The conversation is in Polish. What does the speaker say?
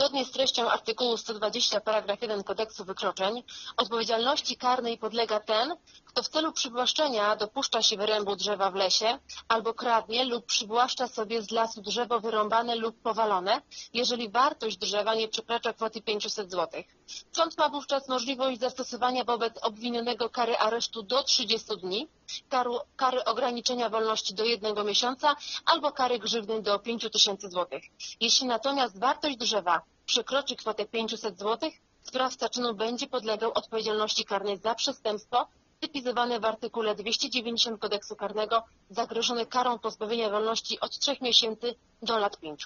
Zgodnie z treścią artykułu 120 paragraf 1 Kodeksu Wykroczeń odpowiedzialności karnej podlega ten, kto w celu przywłaszczenia dopuszcza się wyrębu drzewa w lesie albo kradnie lub przywłaszcza sobie z lasu drzewo wyrąbane lub powalone, jeżeli wartość drzewa nie przekracza kwoty 500 zł. Sąd ma wówczas możliwość zastosowania wobec obwinionego kary aresztu do 30 dni, kary ograniczenia wolności do 1 miesiąca albo kary grzywny do 5000 zł. Jeśli natomiast wartość drzewa przekroczy kwotę 500 zł, sprawca czynu będzie podlegał odpowiedzialności karnej za przestępstwo typizowane w artykule 290 Kodeksu Karnego, zagrożone karą pozbawienia wolności od 3 miesięcy do lat 5.